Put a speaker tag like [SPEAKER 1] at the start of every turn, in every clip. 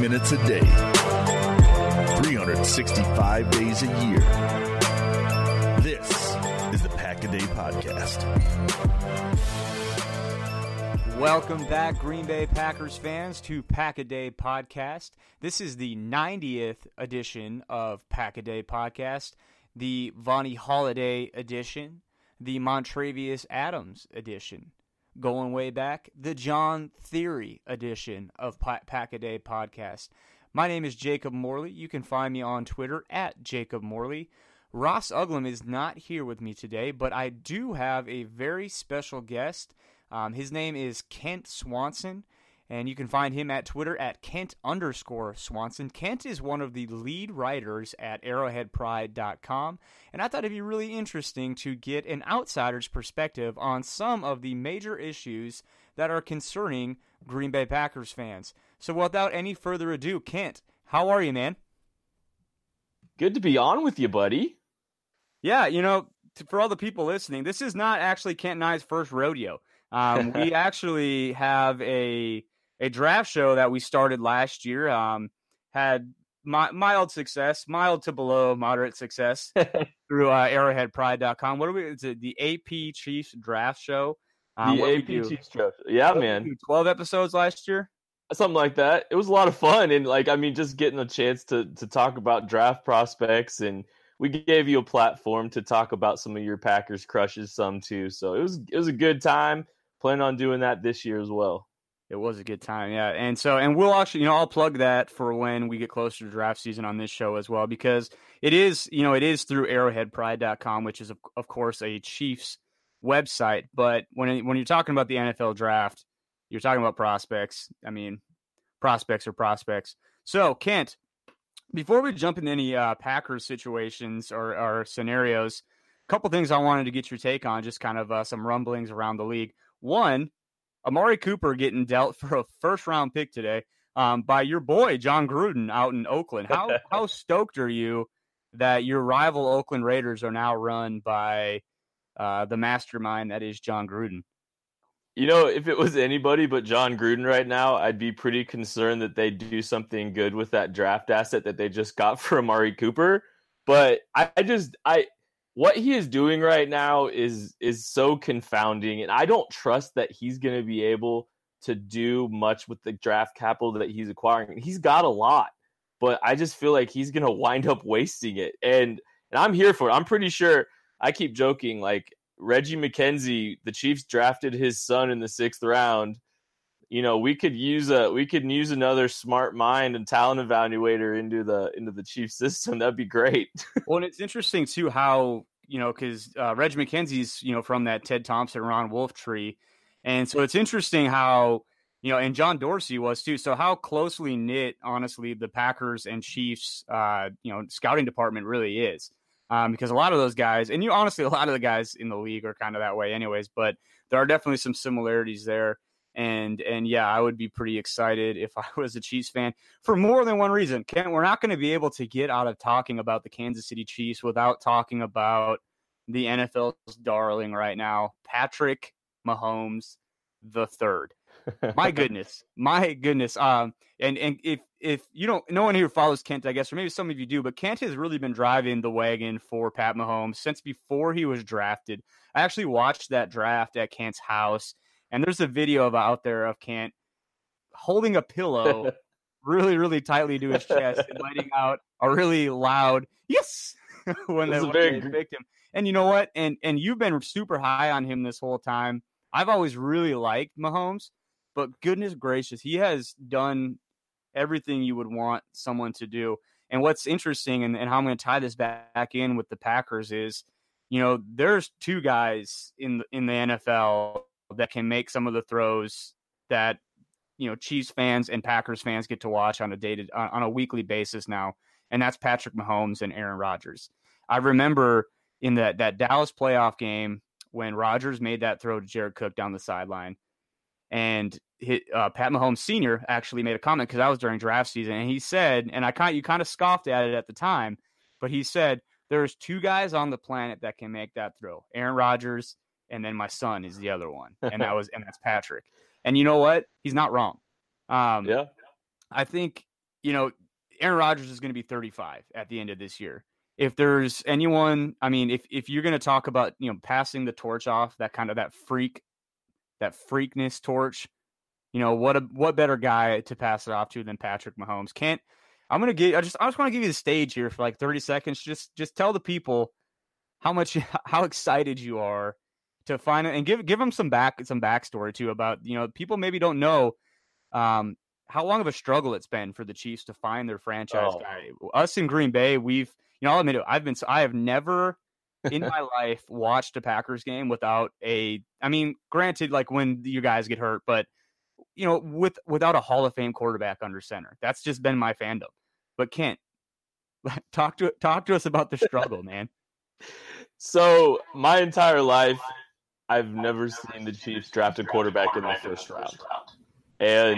[SPEAKER 1] minutes a day, 365 days a year. This is the Pack-A-Day Podcast.
[SPEAKER 2] Welcome back, Green Bay Packers fans, to Pack-A-Day Podcast. This is the 90th edition of Pack-A-Day Podcast, the Vonnie Holiday edition, the Montravius Adams edition. Going way back, the John Theory edition of Pack-A-Day Podcast. My name is Jacob Morley. You can find me on Twitter at Jacob Morley. Ross Uglum is not here with me today, but I do have a very special guest. His name is Kent Swanson, and you can find him at Twitter at Kent_Swanson. Kent is one of the lead writers at arrowheadpride.com, and I thought it'd be really interesting to get an outsider's perspective on some of the major issues that are concerning Green Bay Packers fans. So without any further ado, Kent, how are you, man?
[SPEAKER 3] Good to be on with you, buddy.
[SPEAKER 2] Yeah, you know, for all the people listening, this is not actually Kent and I's first rodeo. We actually have a draft show that we started last year. Had mild success, mild to below moderate success through arrowheadpride.com. What are we? It's the AP Chiefs draft show.
[SPEAKER 3] The AP Chiefs draft. Yeah, man.
[SPEAKER 2] 12 episodes last year.
[SPEAKER 3] Something like that. It was a lot of fun, and just getting a chance to talk about draft prospects, and we gave you a platform to talk about some of your Packers crushes, some too. So it was a good time. Plan on doing that this year as well.
[SPEAKER 2] It was a good time, yeah. And we'll actually, I'll plug that for when we get closer to draft season on this show as well, because it is through arrowheadpride.com, which is of course a Chiefs website. But when you're talking about the NFL draft, you're talking about prospects. I mean, prospects are prospects. So, Kent, before we jump into any Packers situations or scenarios, a couple things I wanted to get your take on, just kind of some rumblings around the league. One, Amari Cooper getting dealt for a first-round pick today by your boy, John Gruden, out in Oakland. How stoked are you that your rival Oakland Raiders are now run by the mastermind that is John Gruden?
[SPEAKER 3] You know, if it was anybody but John Gruden right now, I'd be pretty concerned that they do something good with that draft asset that they just got for Amari Cooper. But what he is doing right now is so confounding, and I don't trust that he's going to be able to do much with the draft capital that he's acquiring. He's got a lot, but I just feel like he's going to wind up wasting it. And I'm here for it. I'm pretty sure, I keep joking, like Reggie McKenzie, the Chiefs drafted his son in the 6th round. You know, we could use another smart mind and talent evaluator into the Chiefs system. That'd be great.
[SPEAKER 2] Well, and it's interesting too how, because Reg McKenzie's, from that Ted Thompson, Ron Wolf tree. And so it's interesting how, and John Dorsey was too. So how closely knit, honestly, the Packers and Chiefs, scouting department really is. Because a lot of those guys, and honestly, a lot of the guys in the league are kind of that way anyways, but there are definitely some similarities there. And yeah, I would be pretty excited if I was a Chiefs fan for more than one reason. Ken, we're not going to be able to get out of talking about the Kansas City Chiefs without talking about the NFL's darling right now, Patrick Mahomes III. My goodness. And if you don't, no one here follows Kent, I guess, or maybe some of you do, but Kent has really been driving the wagon for Pat Mahomes since before he was drafted. I actually watched that draft at Kent's house. And there's a video out there of Kent holding a pillow really, really tightly to his chest and letting out a really loud yes when they picked him. And you know what? And you've been super high on him this whole time. I've always really liked Mahomes, but goodness gracious, he has done everything you would want someone to do. And what's interesting, and how I'm going to tie this back in with the Packers is, there's two guys in the NFL that can make some of the throws that, Chiefs fans and Packers fans get to watch on a weekly basis now. And that's Patrick Mahomes and Aaron Rodgers. I remember in that Dallas playoff game when Rodgers made that throw to Jared Cook down the sideline, and Pat Mahomes Sr. actually made a comment, because that was during draft season. And he said, and you kind of scoffed at it at the time, but he said, there's two guys on the planet that can make that throw, Aaron Rodgers, and then my son is the other one. And that's Patrick. And you know what? He's not wrong.
[SPEAKER 3] Yeah.
[SPEAKER 2] I think, Aaron Rodgers is going to be 35 at the end of this year. If there's anyone, I mean, if you're going to talk about, passing the torch off, that freakness torch, what better guy to pass it off to than Patrick Mahomes? I just want to give you the stage here for like 30 seconds. Just tell the people how excited you are to find it, and give them some backstory too about, people maybe don't know, how long of a struggle it's been for the Chiefs to find their franchise guy. Us in Green Bay, I'll admit it, I have never in my life watched a Packers game without granted, like when you guys get hurt, but without a Hall of Fame quarterback under center. That's just been my fandom. But Kent, talk to us about the struggle, man.
[SPEAKER 3] So my entire life, I've never seen the Chiefs draft a quarterback in the first round. And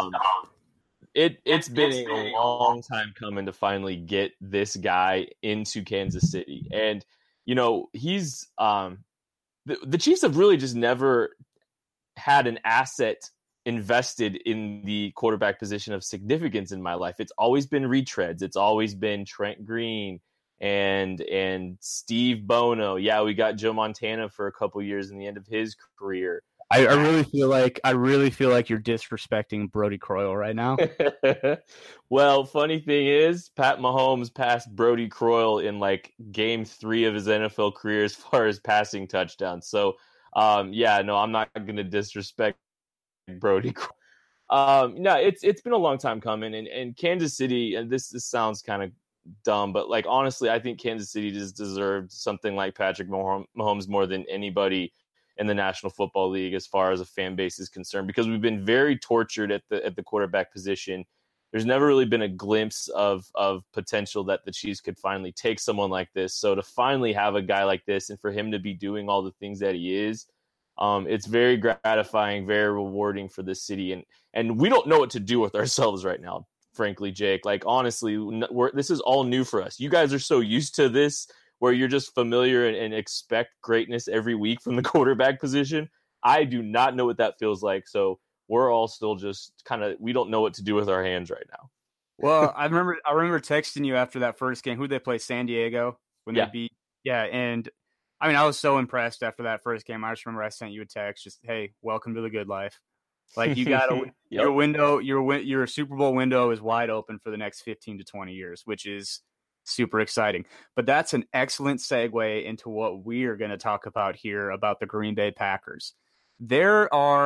[SPEAKER 3] it's been a long time coming to finally get this guy into Kansas City. And, he's the Chiefs have really just never had an asset invested in the quarterback position of significance in my life. It's always been retreads. It's always been Trent Green and Steve Bono. Yeah, we got Joe Montana for a couple years in the end of his career.
[SPEAKER 2] I really feel like you're disrespecting Brody Croyle right now.
[SPEAKER 3] Well, funny thing is, Pat Mahomes passed Brody Croyle in like game 3 of his NFL career as far as passing touchdowns. So, I'm not going to disrespect Brody Croyle. No, it's been a long time coming, and Kansas City, and this sounds kind of dumb, but like honestly, I think Kansas City just deserved something like Patrick Mahomes more than anybody in the National Football League as far as a fan base is concerned, because we've been very tortured at the quarterback position. There's never really been a glimpse of potential that the Chiefs could finally take someone like this. So to finally have a guy like this and for him to be doing all the things that he is, it's very gratifying, very rewarding for this city. And we don't know what to do with ourselves right now, frankly, Jake. Like, honestly, this is all new for us. You guys are so used to this, where you're just familiar and expect greatness every week from the quarterback position. I do not know what that feels like. So we're all still just we don't know what to do with our hands right now.
[SPEAKER 2] Well, I remember texting you after that first game. Who'd they play? San Diego when they beat. Yeah. And I was so impressed after that first game. I just remember I sent you a text, just, hey, welcome to the good life. Like, you got your Super Bowl window is wide open for the next 15 to 20 years, which is super exciting. But that's an excellent segue into what we are going to talk about here about the Green Bay Packers. There's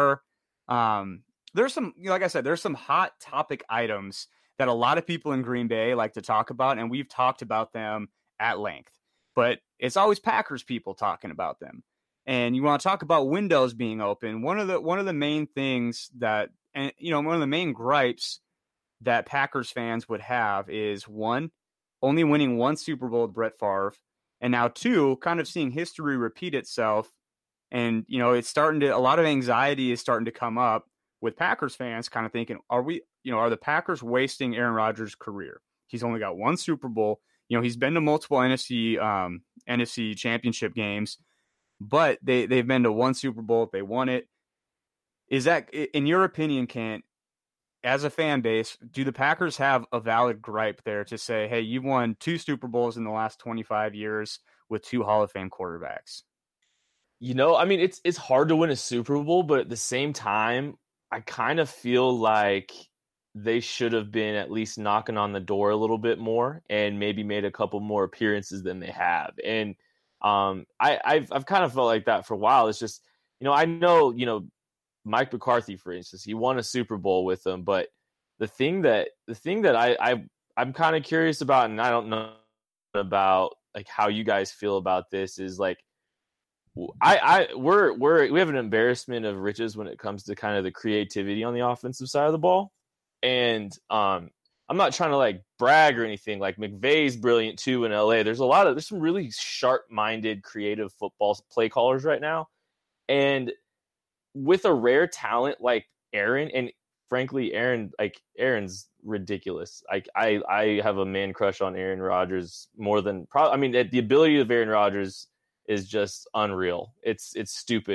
[SPEAKER 2] some, like I said, there's some hot topic items that a lot of people in Green Bay like to talk about, and we've talked about them at length, but it's always Packers people talking about them. And you want to talk about windows being open. One of the main things that, and one of the main gripes that Packers fans would have is, one, only winning one Super Bowl with Brett Favre, and now 2, kind of seeing history repeat itself. And, it's a lot of anxiety is starting to come up with Packers fans kind of thinking, are the Packers wasting Aaron Rodgers' career? He's only got one Super Bowl. He's been to multiple NFC championship games, but they've been to one Super Bowl. They won it. Is that, in your opinion, Kent, as a fan base, do the Packers have a valid gripe there to say, hey, you've won 2 Super Bowls in the last 25 years with 2 Hall of Fame quarterbacks?
[SPEAKER 3] It's hard to win a Super Bowl, but at the same time, I kind of feel like they should have been at least knocking on the door a little bit more and maybe made a couple more appearances than they have. And I've kind of felt like that for a while. It's just, I know, Mike McCarthy, for instance, he won a Super Bowl with them, but the thing that I'm kind of curious about, and I don't know about like how you guys feel about this, is like, we have an embarrassment of riches when it comes to kind of the creativity on the offensive side of the ball. And I'm not trying to like brag or anything. Like, McVay's brilliant too in LA. There's some really sharp-minded, creative football play callers right now. And with a rare talent like Aaron, and frankly, Aaron's ridiculous. I have a man crush on Aaron Rodgers more than probably. The ability of Aaron Rodgers is just unreal. It's stupid.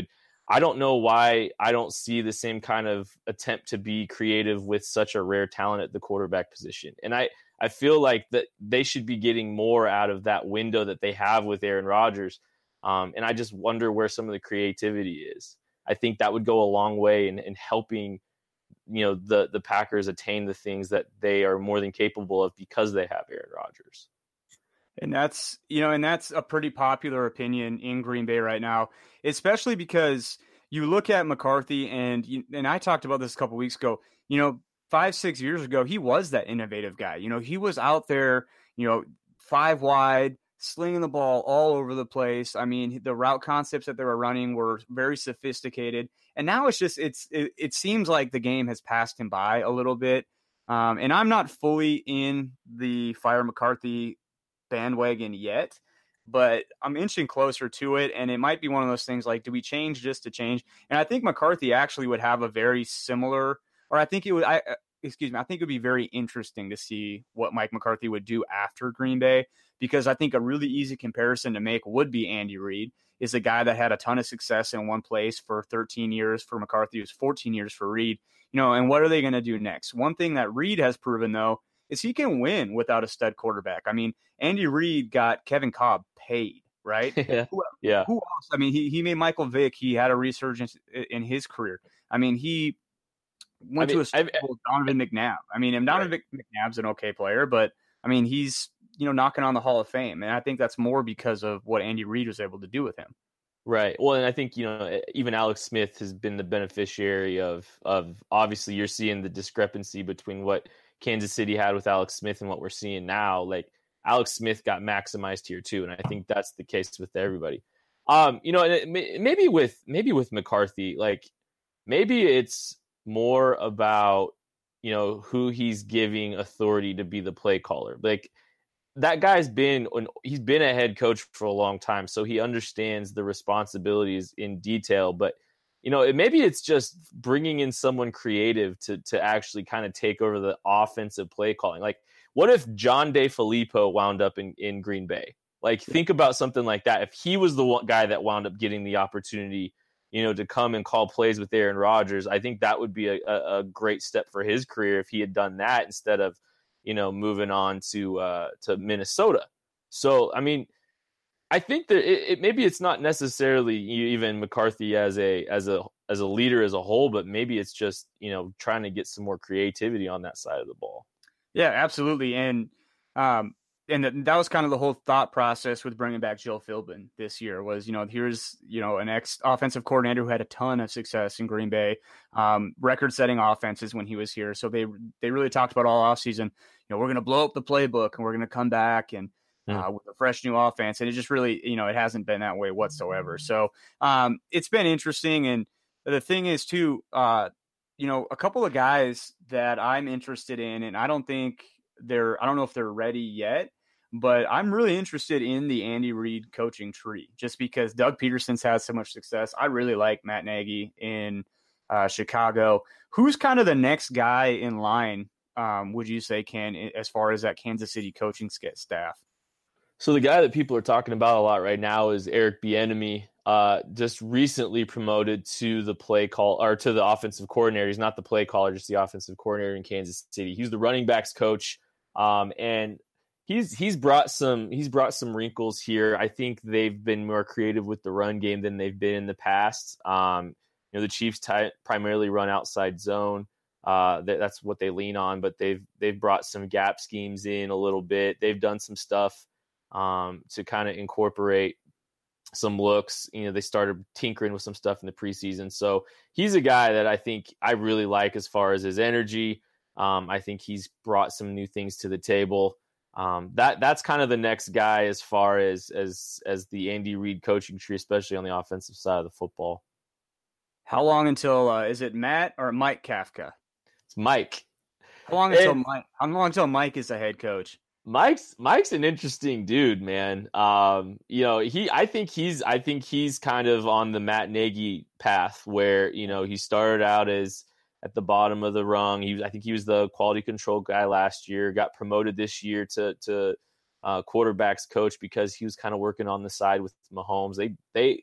[SPEAKER 3] I don't know why I don't see the same kind of attempt to be creative with such a rare talent at the quarterback position. And I feel like that they should be getting more out of that window that they have with Aaron Rodgers. And I just wonder where some of the creativity is. I think that would go a long way in helping, the Packers attain the things that they are more than capable of because they have Aaron Rodgers.
[SPEAKER 2] And that's a pretty popular opinion in Green Bay right now, especially because you look at McCarthy and I talked about this a couple weeks ago, 5-6 years ago, he was that innovative guy. He was out there, 5 wide, slinging the ball all over the place. I mean, the route concepts that they were running were very sophisticated. And now it seems like the game has passed him by a little bit. And I'm not fully in the Fire McCarthy bandwagon yet, but I'm inching closer to it. And it might be one of those things like, do we change just to change? And I think McCarthy actually would have a very similar, or I think it would be very interesting to see what Mike McCarthy would do after Green Bay, because I think a really easy comparison to make would be Andy Reid, is a guy that had a ton of success in one place for 13 years for McCarthy. It was 14 years for Reid, and what are they going to do next? One thing that Reid has proven, though, is he can win without a stud quarterback. I mean, Andy Reid got Kevin Kolb paid, right?
[SPEAKER 3] Yeah.
[SPEAKER 2] Who else? I mean, he made Michael Vick. He had a resurgence in his career. I mean, he went to a Super Bowl with Donovan McNabb. I mean, and Donovan McNabb's an okay player, but I mean, he's knocking on the Hall of Fame, and I think that's more because of what Andy Reid was able to do with him.
[SPEAKER 3] Right. Well, and I think even Alex Smith has been the beneficiary of obviously you're seeing the discrepancy between what Kansas City had with Alex Smith and what we're seeing now. Like Alex Smith got maximized here too, and I think that's the case with everybody. Maybe with McCarthy, like maybe it's more about who he's giving authority to be the play caller. Like that guy's been a head coach for a long time, so he understands the responsibilities in detail. But maybe it's just bringing in someone creative to actually kind of take over the offensive play calling. Like, what if John DeFilippo wound up in Green Bay? Like, think about something like that. If he was the one guy that wound up getting the opportunity, to come and call plays with Aaron Rodgers, I think that would be a great step for his career if he had done that instead of, moving on to Minnesota. So, I mean, I think that maybe it's not necessarily even McCarthy as a leader as a whole, but maybe it's just trying to get some more creativity on that side of the ball.
[SPEAKER 2] Yeah, absolutely, and that was kind of the whole thought process with bringing back Joe Philbin this year. Was here's an ex-offensive coordinator who had a ton of success in Green Bay, record-setting offenses when he was here. So they really talked about all offseason. We're going to blow up the playbook and we're going to come back and. With a fresh new offense. And it just really, it hasn't been that way whatsoever. So it's been interesting. And the thing is too, a couple of guys that I'm interested in, and I don't know if they're ready yet, but I'm really interested in the Andy Reid coaching tree, just because Doug Peterson's had so much success. I really like Matt Nagy in Chicago. Who's kind of the next guy in line, would you say, Ken, as far as that Kansas City coaching staff?
[SPEAKER 3] So the guy that people are talking about a lot right now is Eric Bieniemy, just recently promoted to the play call or to the offensive coordinator. He's not the play caller, just the offensive coordinator in Kansas City. He's the running backs coach, and he's brought some wrinkles here. I think they've been more creative with the run game than they've been in the past. The Chiefs primarily run outside zone. That's what they lean on, but they've brought some gap schemes in a little bit. They've done some stuff to kind of incorporate some looks. They started tinkering with some stuff in the preseason. So he's a guy that I think I really like as far as his energy. I think he's brought some new things to the table. That's kind of the next guy as far as the Andy Reid coaching tree, especially on the offensive side of the football.
[SPEAKER 2] How long until is it Matt or Mike Kafka?
[SPEAKER 3] It's Mike.
[SPEAKER 2] How long until Mike is the head coach?
[SPEAKER 3] Mike's an interesting dude, man. I think he's kind of on the Matt Nagy path where, he started out as at the bottom of the rung. I think he was the quality control guy last year, got promoted this year to quarterbacks coach because he was kind of working on the side with Mahomes.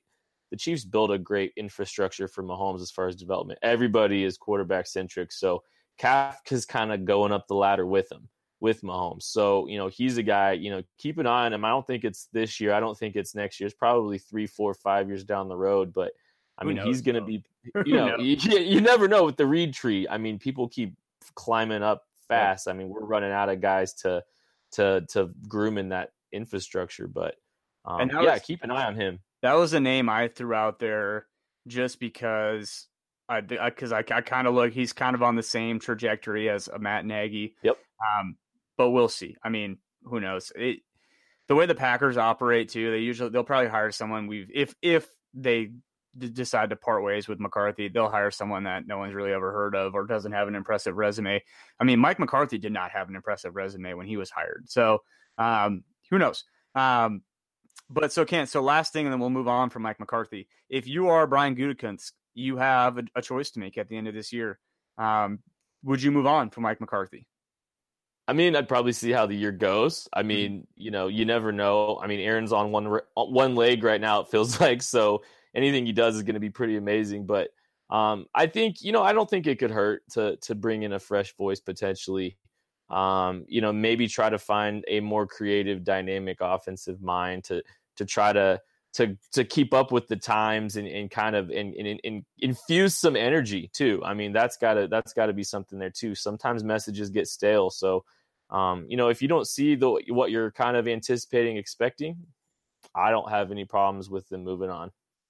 [SPEAKER 3] the Chiefs build a great infrastructure for Mahomes as far as development. Everybody is quarterback centric. So Kafka is kind of going up the ladder with him, with Mahomes. So, he's a guy, keep an eye on him. I don't think it's this year. I don't think it's next year. It's probably 3, 4, 5 years down the road. But, I mean, he's going to be, you never know with the Reed tree. I mean, people keep climbing up fast. I mean, we're running out of guys to groom in that infrastructure. But, keep an eye on him.
[SPEAKER 2] That was a name I threw out there just because I kind of look, he's kind of on the same trajectory as a Matt Nagy.
[SPEAKER 3] Yep.
[SPEAKER 2] But we'll see. I mean, who knows? The way the Packers operate too, they'll probably hire someone if they decide to part ways with McCarthy, they'll hire someone that no one's really ever heard of or doesn't have an impressive resume. I mean, Mike McCarthy did not have an impressive resume when he was hired. So who knows? But so last thing, and then we'll move on from Mike McCarthy. If you are Brian Gutekunst, you have a choice to make at the end of this year. Would you move on from Mike McCarthy?
[SPEAKER 3] I mean, I'd probably see how the year goes. I mean, you never know. I mean, Aaron's on one leg right now, it feels like. So anything he does is going to be pretty amazing. But I think, I don't think it could hurt to bring in a fresh voice potentially. Maybe try to find a more creative, dynamic offensive mind to try to keep up with the times and kind of and infuse some energy too. I mean, that's gotta be something there too. Sometimes messages get stale. So, if you don't see what you're kind of anticipating, expecting, I don't have any problems with them moving on.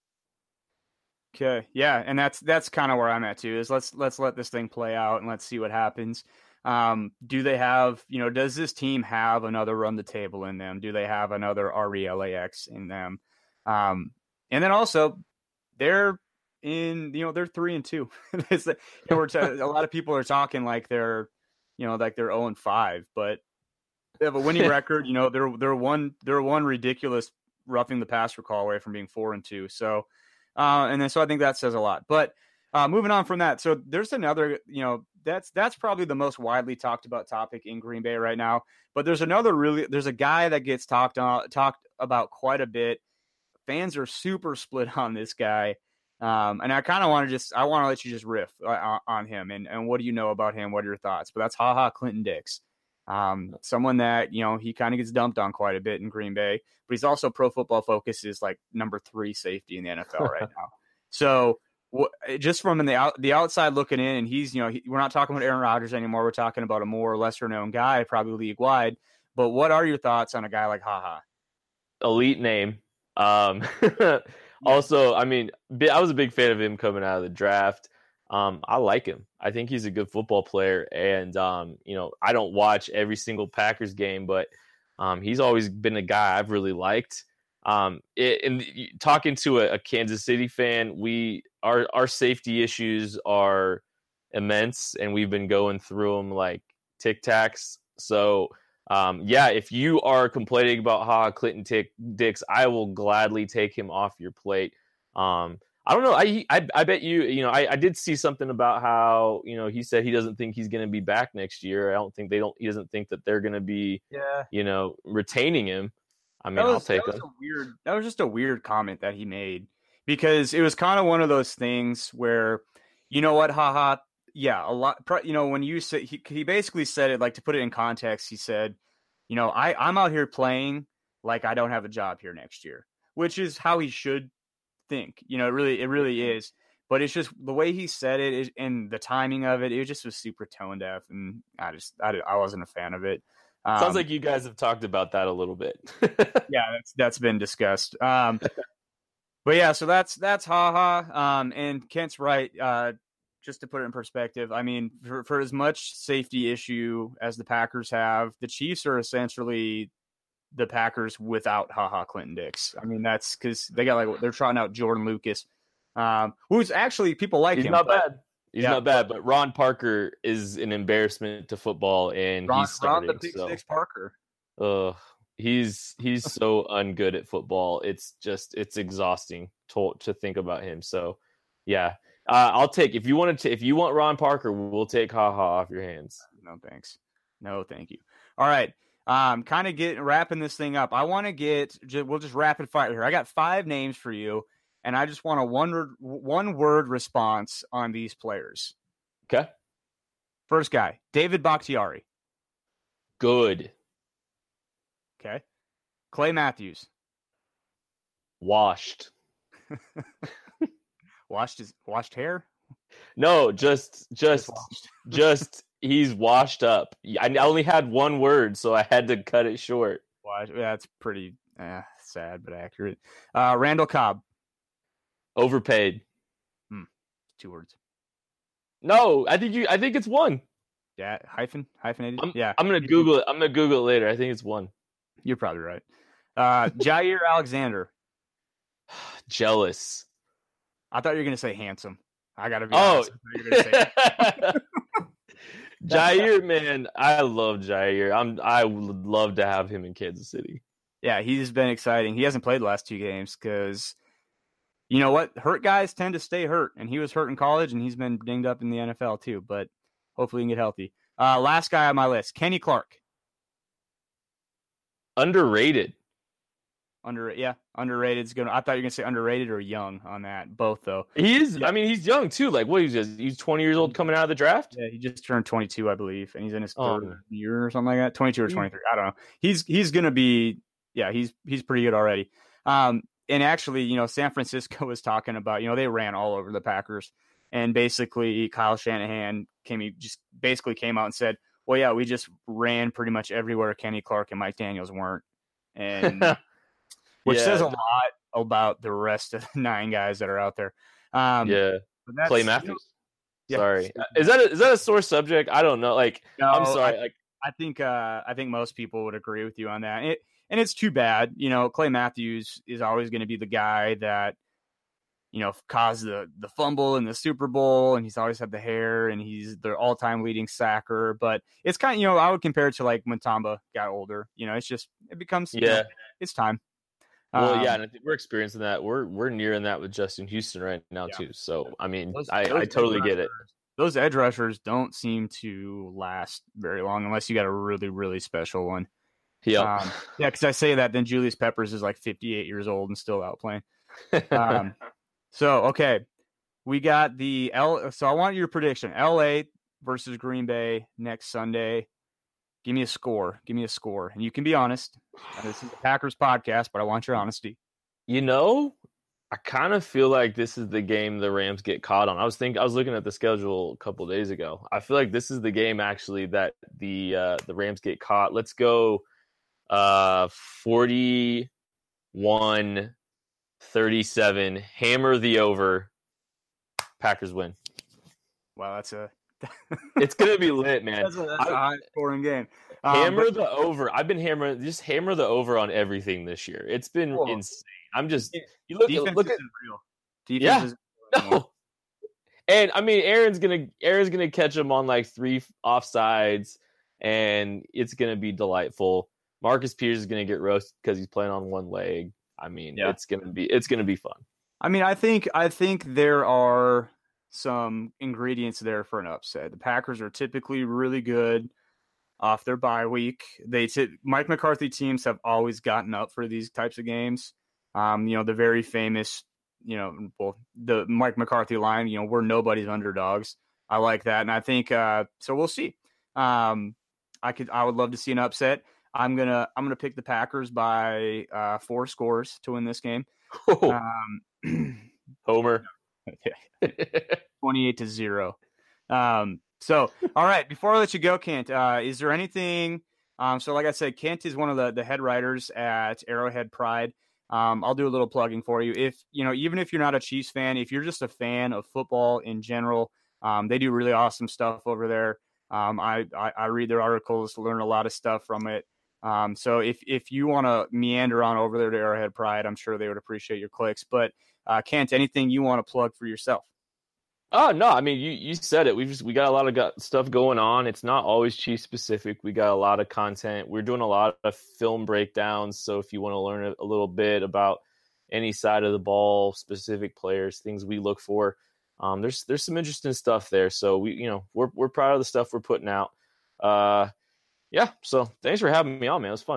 [SPEAKER 2] Okay. Yeah. And that's kind of where I'm at too, is let's let this thing play out and let's see what happens. Do they have, does this team have another run the table in them? Do they have another RELAX in them? And then also they're in, they're 3-2. A lot of people are talking like they're 0-5, but they have a winning record. They're one ridiculous roughing the passer call away from being 4-2. So, so I think that says a lot, but, moving on from that. So there's another, that's probably the most widely talked about topic in Green Bay right now, but there's a guy that gets talked about quite a bit. Fans are super split on this guy. And I kind of want to let you just riff on him and what do you know about him? What are your thoughts? But that's Clinton Dix. Someone that, he kind of gets dumped on quite a bit in Green Bay, but he's also Pro Football Focus is like number 3 safety in the NFL right now. So just from the outside looking in, and he's, we're not talking about Aaron Rodgers anymore. We're talking about a more lesser known guy, probably league wide. But what are your thoughts on a guy like
[SPEAKER 3] Elite name. Also, I mean, I was a big fan of him coming out of the draft. I like him. I think he's a good football player. And, I don't watch every single Packers game, but he's always been a guy I've really liked. And talking to a Kansas City fan, our safety issues are immense, and we've been going through them like Tic Tacs. So, if you are complaining about Clinton Dix, I will gladly take him off your plate. I don't know. I bet you, I did see something about how, he said he doesn't think he's going to be back next year. He doesn't think that they're going to be, retaining him. I mean, I'll take him.
[SPEAKER 2] That was just a weird comment that he made, because it was kind of one of those things where, you know what, yeah, a lot, when you say, he basically said it, like, to put it in context, he said, I'm out here playing like I don't have a job here next year, which is how he should think, it really is. But it's just the way he said it and the timing of it, it just was super tone deaf. And I wasn't a fan of it.
[SPEAKER 3] Sounds like you guys have talked about that a little bit.
[SPEAKER 2] Yeah, that's been discussed. But yeah, so that's and Kent's right. Just to put it in perspective, I mean, for as much safety issue as the Packers have, the Chiefs are essentially the Packers without Clinton Dix. I mean, that's because they're trotting out Jordan Lucas, who's actually, people like him.
[SPEAKER 3] He's not bad. He's not bad, but Ron Parker is an embarrassment to football, and he's starting.
[SPEAKER 2] Ron the Big Six Parker.
[SPEAKER 3] He's so ungood at football. It's exhausting to think about him. So, yeah, I'll take if you want Ron Parker, we'll take off your hands.
[SPEAKER 2] No thanks. No, thank you. All right. Kind of wrapping this thing up. I want to we'll just rapid fire here. I got 5 names for you, and I just want a one word response on these players.
[SPEAKER 3] Okay.
[SPEAKER 2] First guy, David Bakhtiari.
[SPEAKER 3] Good.
[SPEAKER 2] Okay. Clay Matthews.
[SPEAKER 3] Washed.
[SPEAKER 2] Washed hair?
[SPEAKER 3] No, just
[SPEAKER 2] washed.
[SPEAKER 3] he's washed up. I only had one word, so I had to cut it short.
[SPEAKER 2] Washed. That's pretty sad but accurate. Randall Cobb.
[SPEAKER 3] Overpaid.
[SPEAKER 2] 2 words.
[SPEAKER 3] No, I think it's one.
[SPEAKER 2] Yeah, hyphenated.
[SPEAKER 3] I'm gonna Google it. I'm gonna Google it later. I think it's one.
[SPEAKER 2] You're probably right. Jair Alexander.
[SPEAKER 3] Jealous.
[SPEAKER 2] I thought you were gonna say handsome. I gotta be honest. I thought you were gonna say
[SPEAKER 3] Jair, man, I love Jair. I would love to have him in Kansas City.
[SPEAKER 2] Yeah, he's been exciting. He hasn't played the last 2 games because you know what? Hurt guys tend to stay hurt, and he was hurt in college, and he's been dinged up in the NFL too. But hopefully, he can get healthy. Last guy on my list, Kenny Clark.
[SPEAKER 3] Underrated.
[SPEAKER 2] Underrated is good. I thought you were gonna say underrated or young on that. Both though.
[SPEAKER 3] He is.
[SPEAKER 2] Yeah.
[SPEAKER 3] I mean, he's young too. Like, what? He's 20 years old coming out of the draft.
[SPEAKER 2] Yeah, he just turned 22, I believe, and he's in his 3rd year or something like that. 22 or 23. I don't know. He's gonna be. Yeah, he's pretty good already. And actually, you know, San Francisco was talking about. You know, they ran all over the Packers, and basically Kyle Shanahan came out and said, "Well, yeah, we just ran pretty much everywhere Kenny Clark and Mike Daniels weren't," and which says a lot about the rest of the 9 guys that are out there.
[SPEAKER 3] Clay Matthews.
[SPEAKER 2] Yeah.
[SPEAKER 3] Sorry, is that a sore subject? I don't know. Like, no, I'm sorry.
[SPEAKER 2] I think most people would agree with you on that. And it's too bad. You know, Clay Matthews is always going to be the guy that, you know, caused the fumble in the Super Bowl, and he's always had the hair, and he's their all-time leading sacker. But it's kind of, you know, I would compare it to like when Tamba got older. You know, it becomes you know, it's time.
[SPEAKER 3] Well, and I think we're experiencing that. We're nearing that with Justin Houston right now too. So I mean, I totally get it.
[SPEAKER 2] Those edge rushers don't seem to last very long unless you got a really, really special one.
[SPEAKER 3] Yeah,
[SPEAKER 2] because I say that, then Julius Peppers is like 58 years old and still out playing. So okay, we got So I want your prediction: LA versus Green Bay next Sunday. Give me a score. And you can be honest. This is the Packers podcast, but I want your honesty.
[SPEAKER 3] You know, I kind of feel like this is the game the Rams get caught on. I was looking at the schedule a couple of days ago. I feel like this is the game actually that the Rams get caught. Let's go 41-37. Hammer the over. Packers win.
[SPEAKER 2] Wow,
[SPEAKER 3] it's gonna be lit, man.
[SPEAKER 2] That's a high scoring game.
[SPEAKER 3] Hammer the over. I've been hammer the over on everything this year. It's been insane. I'm just you look at
[SPEAKER 2] real.
[SPEAKER 3] Defense no. And I mean, Aaron's gonna catch him on like 3 offsides, and it's gonna be delightful. Marcus Peters is gonna get roasted because he's playing on one leg. I mean, it's gonna be fun.
[SPEAKER 2] I mean, I think there are some ingredients there for an upset. The Packers are typically really good off their bye week. Mike McCarthy teams have always gotten up for these types of games. You know, the very famous, you know, the Mike McCarthy line, you know, we're nobody's underdogs. I like that. And I think, so we'll see. I would love to see an upset. I'm going to pick the Packers by 4 scores to win this game.
[SPEAKER 3] Homer.
[SPEAKER 2] 28-0. So, all right, before I let you go, Kent, is there anything, so like I said, Kent is one of the head writers at Arrowhead Pride. I'll do a little plugging for you. If, you know, even if you're not a Chiefs fan, if you're just a fan of football in general, they do really awesome stuff over there. I read their articles to learn a lot of stuff from it. So if you want to meander on over there to Arrowhead Pride, I'm sure they would appreciate your clicks. But Kent, anything you want to plug for yourself?
[SPEAKER 3] Oh no, I mean you said it. We got a lot of stuff going on. It's not always Chiefs specific. We got a lot of content. We're doing a lot of film breakdowns. So if you want to learn a little bit about any side of the ball, specific players, things we look for, there's some interesting stuff there. So we're proud of the stuff we're putting out. Yeah. So thanks for having me on, man. It was fun.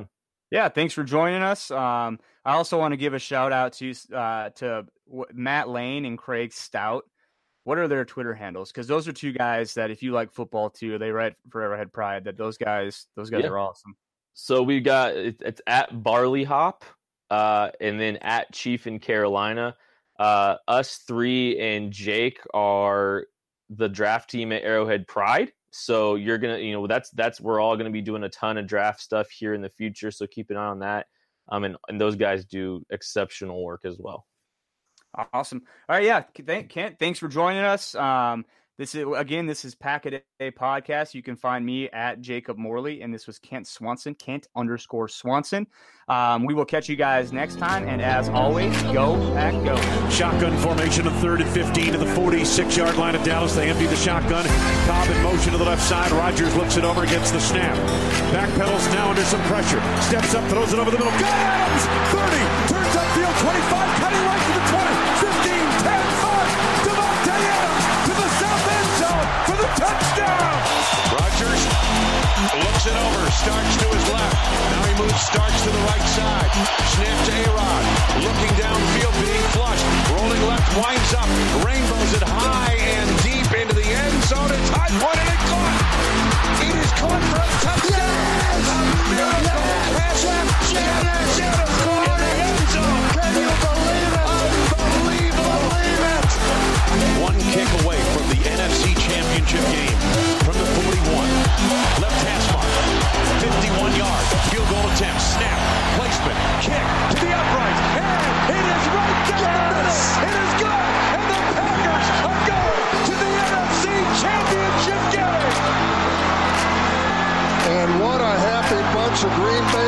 [SPEAKER 2] Yeah, thanks for joining us. I also want to give a shout out to Matt Lane and Craig Stout. What are their Twitter handles? Because those are two guys that, if you like football too, they write for Arrowhead Pride. That those guys are awesome.
[SPEAKER 3] So we got it's at Barley Hop, and then at Chief in Carolina. Us three and Jake are the draft team at Arrowhead Pride. So you're gonna, that's we're all gonna be doing a ton of draft stuff here in the future. So keep an eye on that. And those guys do exceptional work as well.
[SPEAKER 2] Awesome. All right, yeah, Kent, thanks for joining us. This is Pack a Day Podcast. You can find me at Jacob Morley, and this was Kent Swanson, Kent_Swanson. We will catch you guys next time, and as always, go Pack, go.
[SPEAKER 4] Shotgun formation of 3rd and 15 to the 46-yard line of Dallas. They empty the shotgun. Cobb in motion to the left side. Rodgers looks it over, gets the snap. Backpedals now under some pressure. Steps up, throws it over the middle. Got Adams! 30, turns upfield, 25, cutting right to the 20, 15, 10, 5. Devontae Adams to the south end zone for the touchdown! Rodgers looks it over, Starks to his left. Now he moves Starks to the right side. Snap to A-Rod. Looking downfield, being flushed. Rolling left, winds up. Rainbows it high and deep into the end zone. It's high point and it caught. It is caught for a touchdown. Yes! A miracle pass. Jennings caught in the end zone. Can you believe it? Believe it. One kick away from the NFC Championship game. From the 41. Left hash mark. 51-yard field goal attempt. Snap. Placement. Kick to the uprights. And it is right down the middle. It is good. And the Packers are going to the NFC Championship game.
[SPEAKER 5] And what a happy bunch of Green Bay